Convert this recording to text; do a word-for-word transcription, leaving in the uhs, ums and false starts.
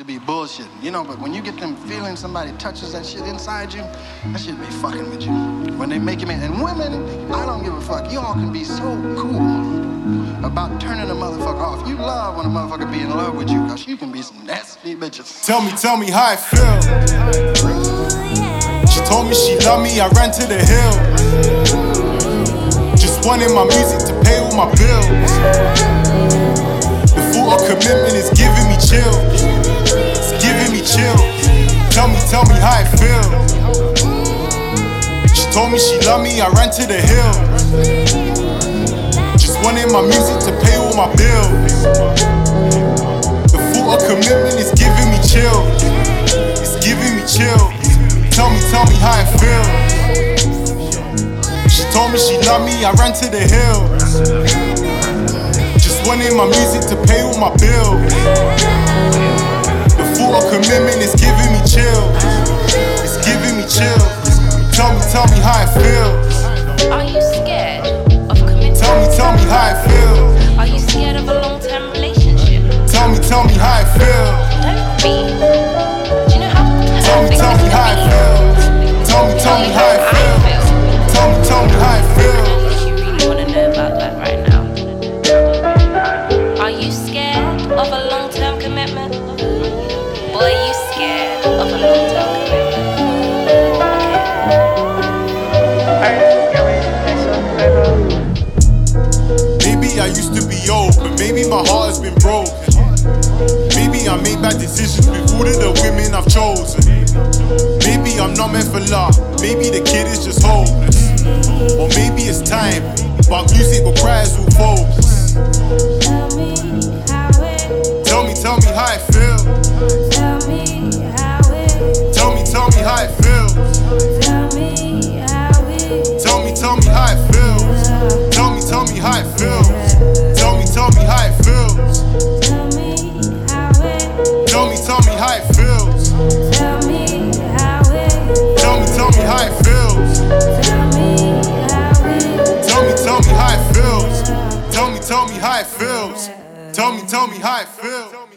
be bullshit, you know, but when you get them feelings, somebody touches that shit inside you, that shit be fucking with you. When they make you man, and women, I don't give a fuck. Y'all can be so cool about turning a motherfucker off. You love when a motherfucker be in love with you, cause you can be some nasty bitches. Tell me, tell me how I feel. She told me she loved me, I ran to the hill. Just wanted my music to pay all my bills. The thought of commitment is giving me chills. It's giving me chills. Tell me, tell me how I feel. She told me she loved me, I ran to the hill. Just wanted my music to pay all my bills. The thought of commitment is giving me chills. It's giving me chills. Tell me, tell me how I feel. She told me she loved me, I ran to the hills. Just wanted my music to pay all my bills. The thought of commitment is giving me chills. It's giving me chills. Tell me, tell me how I feel. Are you scared of committing? Tell me, tell me how I feel. Are you scared of a long-term relationship? Tell me, tell me how I feel. Don't be. Do you know how Tell me, tell me how I feel. Tell me, tell me how I feel. Tell me, tell me how I feel. You really want to know about that right now? Are you scared of a long-term commitment? Boy, are you scared of a long-term commitment? Maybe I used to be old, but maybe my heart has been broken. Maybe I made bad decisions with all of the women I've chosen. Maybe I'm not meant for love, maybe the kid is just hopeless. Or maybe it's time, but music requires all focus. Tell me, tell me how I feel. Tell me, tell me how I feel. Tell me, tell me how I feel. Tell me, tell me how I feel. Tell me, tell me how I feel. Tell me, tell me how it feels. Tell me, tell me how it feels. Tell me, tell me how it feels. Tell me, tell me how it feels. Tell me, tell me how it feels.